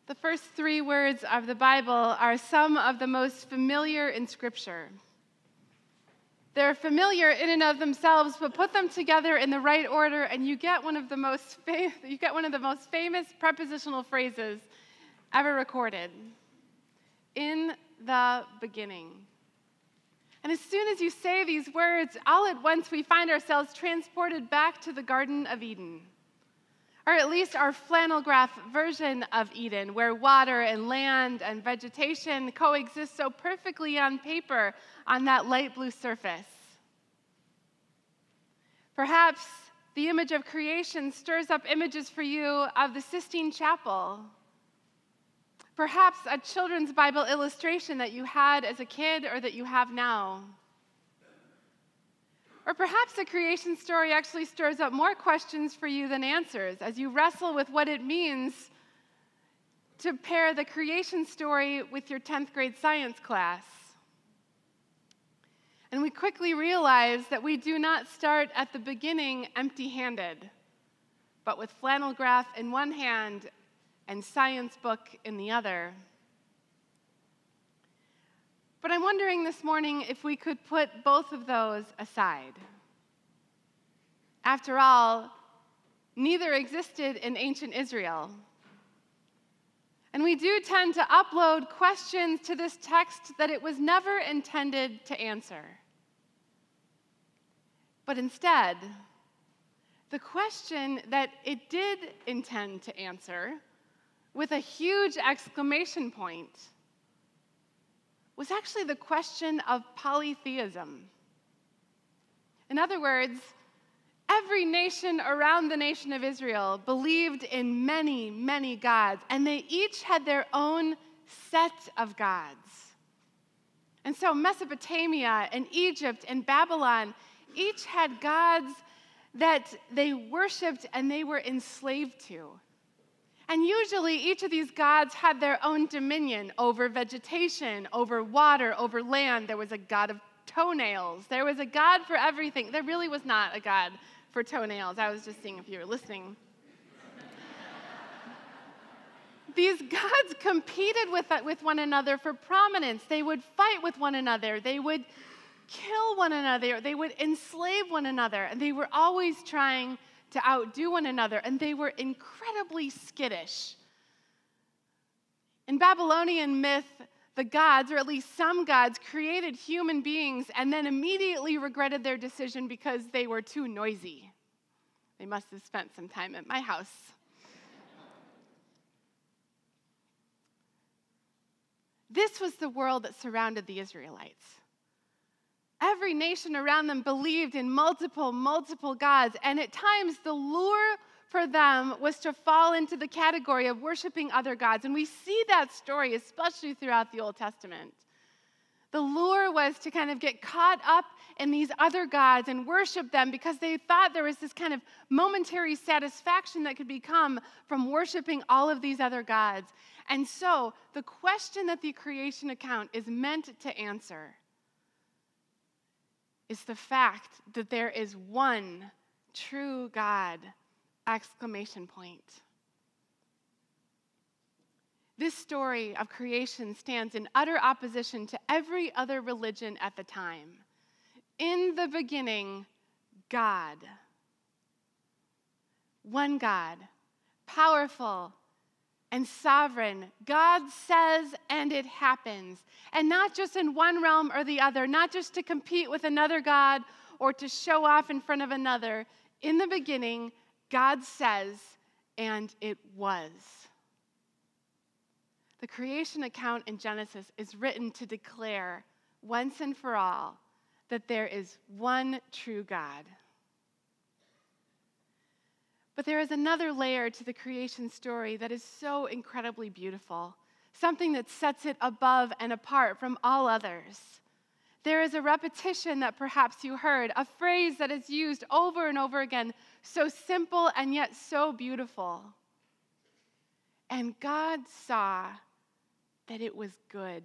The first three words of the Bible are some of the most familiar in Scripture. They're familiar in and of themselves, but put them together in the right order, and you get one of the most famous prepositional phrases ever recorded. In the beginning. And as soon as you say these words, all at once we find ourselves transported back to the Garden of Eden. Or at least our flannel graph version of Eden, where water and land and vegetation coexist so perfectly on paper on that light blue surface. Perhaps the image of creation stirs up images for you of the Sistine Chapel. Perhaps a children's Bible illustration that you had as a kid or that you have now. Or perhaps the creation story actually stirs up more questions for you than answers as you wrestle with what it means to pair the creation story with your 10th grade science class. And we quickly realize that we do not start at the beginning empty-handed, but with flannel graph in one hand and science book in the other. But I'm wondering this morning if we could put both of those aside. After all, neither existed in ancient Israel. And we do tend to upload questions to this text that it was never intended to answer. But instead, the question that it did intend to answer, with a huge exclamation point, was actually the question of polytheism. In other words, every nation around the nation of Israel believed in many, many gods, and they each had their own set of gods. And so Mesopotamia and Egypt and Babylon each had gods that they worshiped and they were enslaved to. And usually each of these gods had their own dominion over vegetation, over water, over land. There was a god of toenails. There was a god for everything. There really was not a god for toenails. I was just seeing if you were listening. These gods competed with one another for prominence. They would fight with one another. They would kill one another. They would enslave one another. And they were always trying to outdo one another, and they were incredibly skittish. In Babylonian myth, the gods, or at least some gods, created human beings and then immediately regretted their decision because they were too noisy. They must have spent some time at my house. This was the world that surrounded the Israelites. Every nation around them believed in multiple gods, and at times the lure for them was to fall into the category of worshiping other gods. And we see that story, especially throughout the Old Testament. The lure was to kind of get caught up in these other gods and worship them because they thought there was this kind of momentary satisfaction that could become from worshiping all of these other gods. And so the question that the creation account is meant to answer is the fact that there is one true God, exclamation point. This story of creation stands in utter opposition to every other religion at the time. In the beginning, God. One God, powerful and sovereign. God says, and it happens. And not just in one realm or the other, not just to compete with another God or to show off in front of another. In the beginning, God says, and it was. The creation account in Genesis is written to declare once and for all that there is one true God. But there is another layer to the creation story that is so incredibly beautiful, something that sets it above and apart from all others. There is a repetition that perhaps you heard, a phrase that is used over and over again, so simple and yet so beautiful. And God saw that it was good.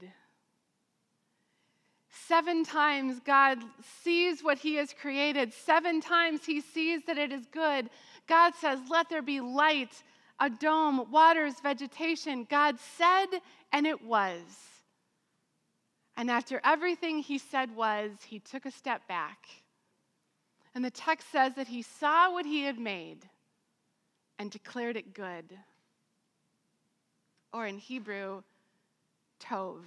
7 times God sees what he has created. 7 times he sees that it is good. God says, let there be light a dome, waters, vegetation. God said, and it was. And after everything he said was, he took a step back. And the text says that he saw what he had made and declared it good. Or in Hebrew, tov.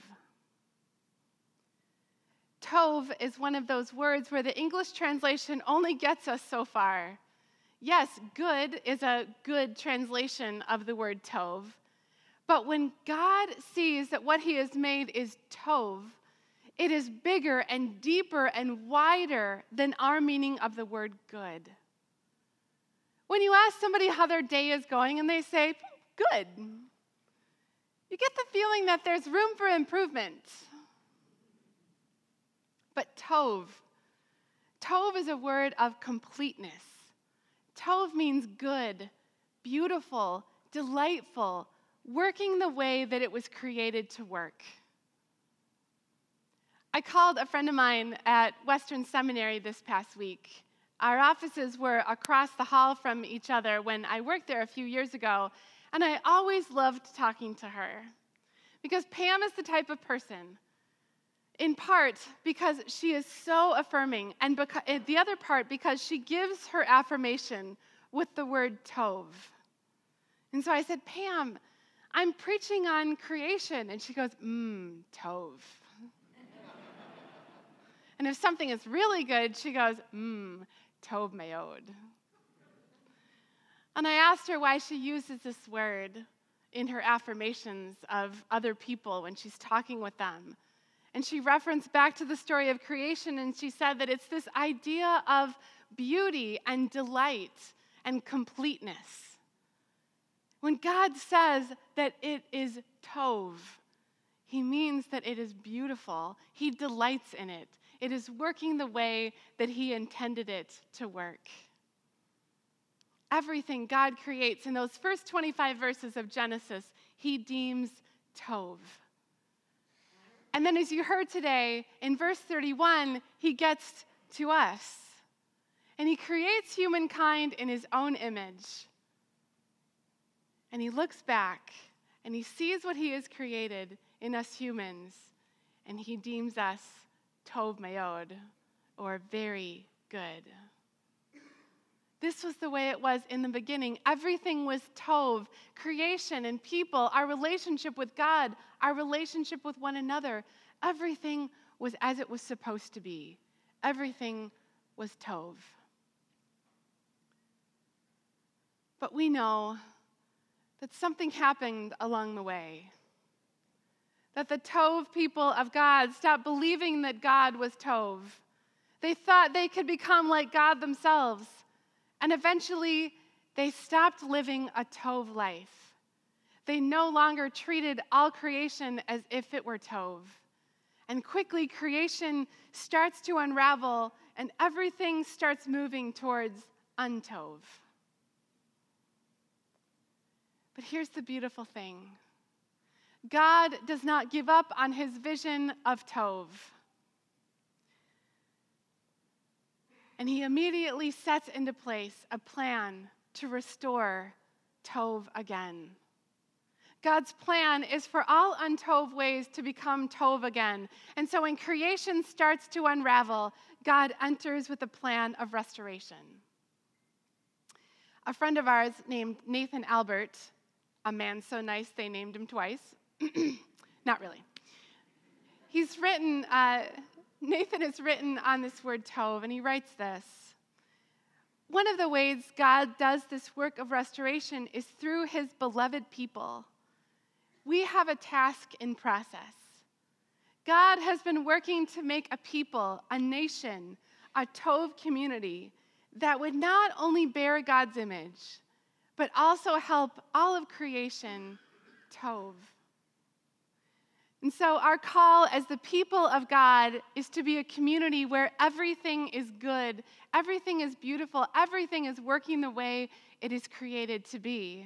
Tov is one of those words where the English translation only gets us so far. Yes, good is a good translation of the word tov. But when God sees that what he has made is tov, it is bigger and deeper and wider than our meaning of the word good. When you ask somebody how their day is going and they say, good, you get the feeling that there's room for improvement. But tov is a word of completeness. Tov means good, beautiful, delightful, working the way that it was created to work. I called a friend of mine at Western Seminary this past week. Our offices were across the hall from each other when I worked there a few years ago, and I always loved talking to her. Because Pam is the type of person, in part because she is so affirming, and the other part because she gives her affirmation with the word tov. And so I said, Pam, I'm preaching on creation. And she goes, tov. And if something is really good, she goes, tov meod. And I asked her why she uses this word in her affirmations of other people when she's talking with them. And she referenced back to the story of creation, and she said that it's this idea of beauty and delight and completeness. When God says that it is tov, he means that it is beautiful. He delights in it. It is working the way that he intended it to work. Everything God creates in those first 25 verses of Genesis, he deems tov. And then as you heard today, in verse 31, he gets to us. And he creates humankind in his own image. And he looks back, and he sees what he has created in us humans, and he deems us tov meod, or very good. This was the way it was in the beginning. Everything was tov, creation and people, our relationship with God, our relationship with one another. Everything was as it was supposed to be. Everything was tov. But we know that something happened along the way. That the tov people of God stopped believing that God was tov. They thought they could become like God themselves. And eventually, they stopped living a tov life. They no longer treated all creation as if it were tov. And quickly, creation starts to unravel, and everything starts moving towards untov. But here's the beautiful thing. God does not give up on his vision of tov. And he immediately sets into place a plan to restore tov again. God's plan is for all untov ways to become tov again. And so when creation starts to unravel, God enters with a plan of restoration. A friend of ours named Nathan Albert, a man so nice they named him twice. Not really. Nathan has written on this word tov, and he writes this. One of the ways God does this work of restoration is through his beloved people. We have a task in process. God has been working to make a people, a nation, a tov community that would not only bear God's image, but also help all of creation tov. And so our call as the people of God is to be a community where everything is good, everything is beautiful, everything is working the way it is created to be.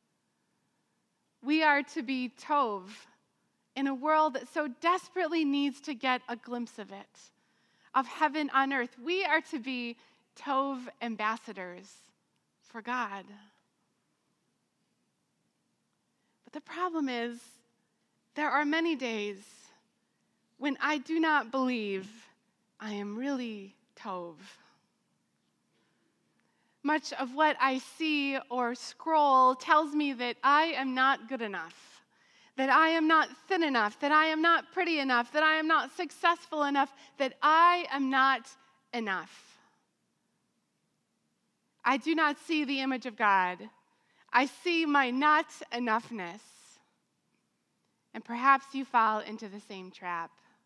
We are to be tov in a world that so desperately needs to get a glimpse of it, of heaven on earth. We are to be tov ambassadors for God. But the problem is, there are many days when I do not believe I am really Tov. Much of what I see or scroll tells me that I am not good enough, that I am not thin enough, that I am not pretty enough, that I am not successful enough, that I am not enough. I do not see the image of God. I see my not enoughness. And perhaps you fall into the same trap.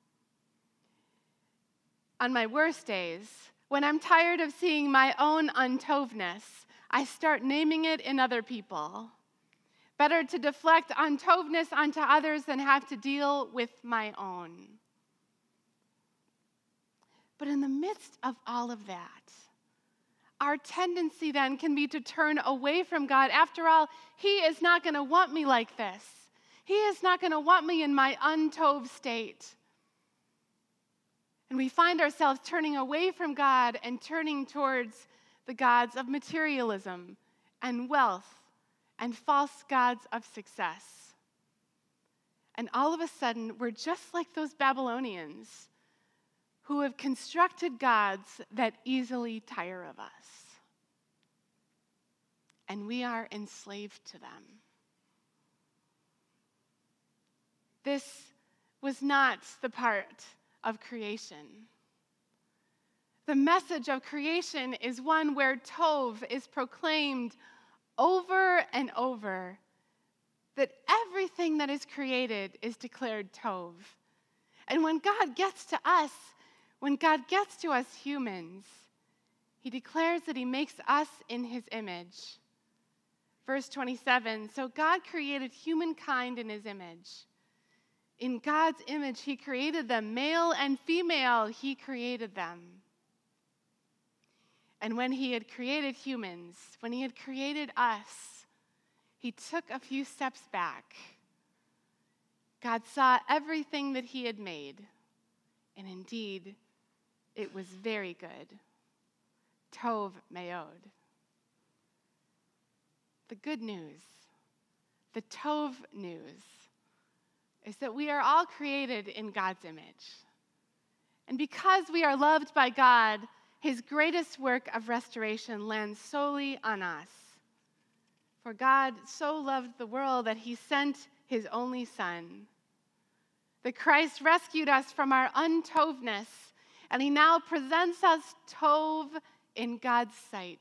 On my worst days, when I'm tired of seeing my own untovness, I start naming it in other people. Better to deflect untovness onto others than have to deal with my own. But in the midst of all of that, our tendency then can be to turn away from God. After all, He is not going to want me like this. He is not going to want me in my untov state. And we find ourselves turning away from God and turning towards the gods of materialism and wealth and false gods of success. And all of a sudden, we're just like those Babylonians who have constructed gods that easily tire of us. And we are enslaved to them. This was not the part of creation. The message of creation is one where Tov is proclaimed over and over, that everything that is created is declared Tov. And when God gets to us, when God gets to us humans, He declares that He makes us in His image. Verse 27, so God created humankind in His image. In God's image, He created them, male and female, He created them. And when He had created humans, when He had created us, He took a few steps back. God saw everything that He had made, and indeed, it was very good. Tov meod. The good news, the Tov news, is that we are all created in God's image. And because we are loved by God, His greatest work of restoration lands solely on us. For God so loved the world that He sent His only Son. That Christ rescued us from our untovness, and He now presents us Tov in God's sight.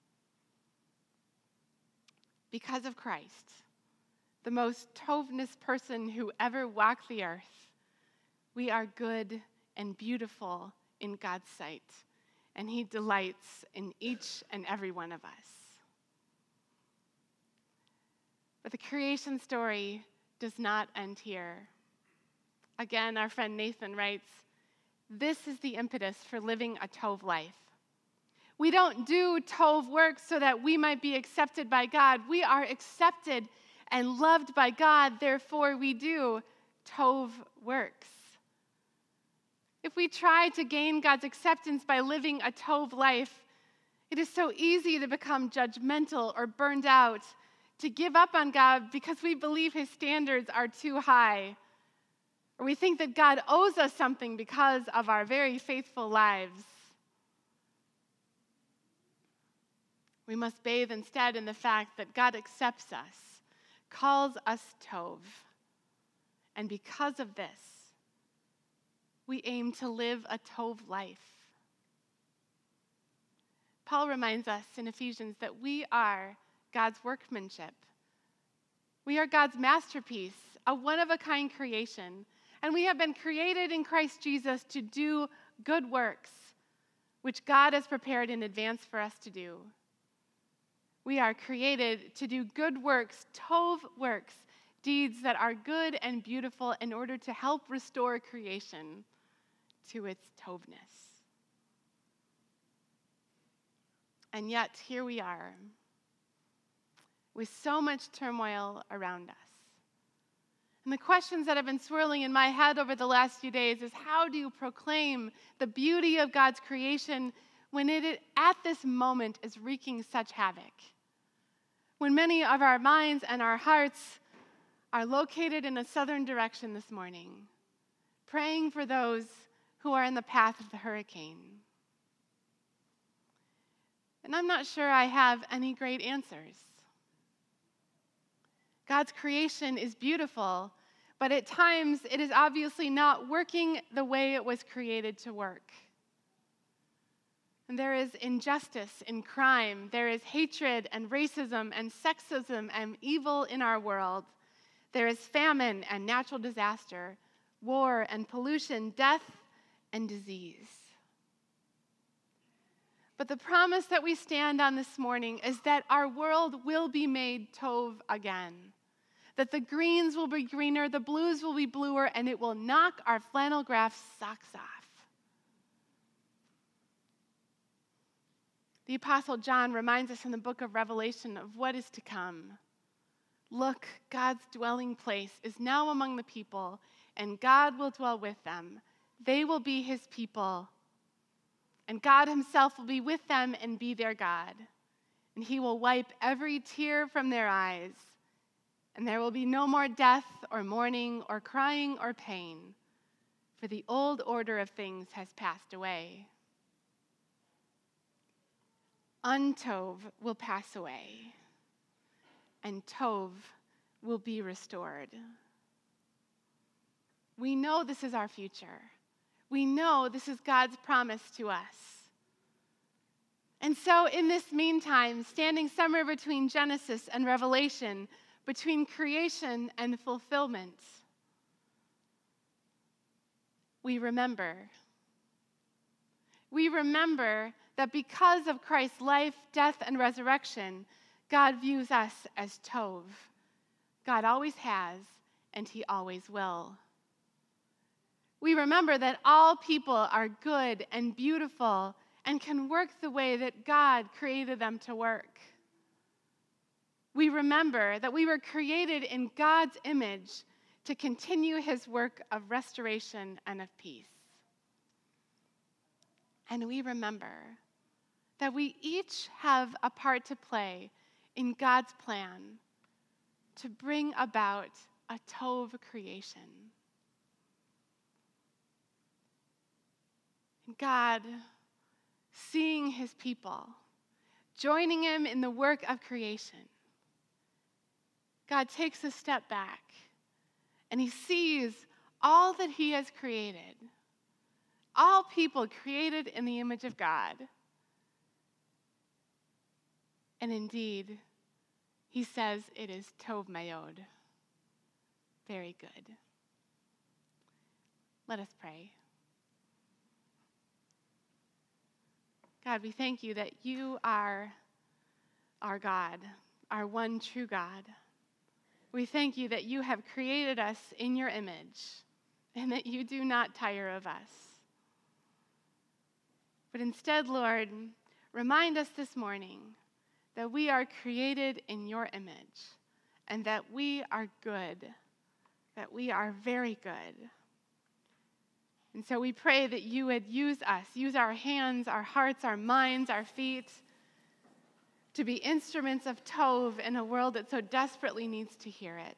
Because of Christ, the most Tovness person who ever walked the earth, we are good and beautiful in God's sight, and He delights in each and every one of us. But the creation story does not end here. Again, our friend Nathan writes, this is the impetus for living a Tov life. We don't do Tov work so that we might be accepted by God. We are accepted and loved by God, therefore we do Tov works. If we try to gain God's acceptance by living a Tov life, it is so easy to become judgmental or burned out, to give up on God because we believe His standards are too high, or we think that God owes us something because of our very faithful lives. We must bathe instead in the fact that God accepts us, calls us Tov. And because of this, we aim to live a Tov life. Paul reminds us in Ephesians that we are God's workmanship. We are God's masterpiece, a one-of-a-kind creation. And we have been created in Christ Jesus to do good works, which God has prepared in advance for us to do. We are created to do good works, Tov works, deeds that are good and beautiful in order to help restore creation to its Tovness. And yet, here we are, with so much turmoil around us. And the questions that have been swirling in my head over the last few days is, how do you proclaim the beauty of God's creation when it, at this moment, is wreaking such havoc? When many of our minds and our hearts are located in a southern direction this morning, praying for those who are in the path of the hurricane. And I'm not sure I have any great answers. God's creation is beautiful, but at times it is obviously not working the way it was created to work. And there is injustice and crime. There is hatred and racism and sexism and evil in our world. There is famine and natural disaster, war and pollution, death and disease. But the promise that we stand on this morning is that our world will be made tov again. That the greens will be greener, the blues will be bluer, and it will knock our flannel graph socks off. The Apostle John reminds us in the book of Revelation of what is to come. Look, God's dwelling place is now among the people, and God will dwell with them. They will be his people, and God himself will be with them and be their God. And he will wipe every tear from their eyes, and there will be no more death or mourning or crying or pain, for the old order of things has passed away. Untov will pass away, and Tov will be restored. We know this is our future. We know this is God's promise to us. And so in this meantime, standing somewhere between Genesis and Revelation, between creation and fulfillment, we remember. We remember that because of Christ's life, death, and resurrection, God views us as Tov. God always has, and he always will. We remember that all people are good and beautiful and can work the way that God created them to work. We remember that we were created in God's image to continue his work of restoration and of peace. And we remember that we each have a part to play in God's plan to bring about a Tov creation. And God, seeing his people, joining him in the work of creation, God takes a step back and he sees all that he has created, all people created in the image of God. And indeed, he says it is Tov Mayod, very good. Let us pray. God, we thank you that you are our God, our one true God. We thank you that you have created us in your image and that you do not tire of us. But instead, Lord, remind us this morning that we are created in your image and that we are good, that we are very good. And so we pray that you would use us, use our hands, our hearts, our minds, our feet, to be instruments of Tov in a world that so desperately needs to hear it.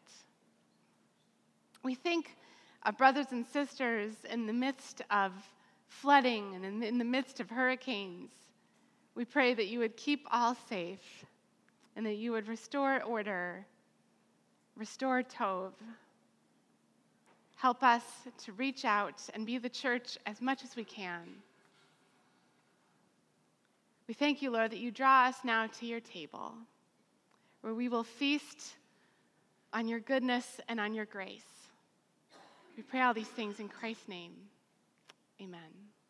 We think of brothers and sisters in the midst of flooding and in the midst of hurricanes. We pray that you would keep all safe and that you would restore order, restore Tov. Help us to reach out and be the church as much as we can. We thank you, Lord, that you draw us now to your table, where we will feast on your goodness and on your grace. We pray all these things in Christ's name. Amen.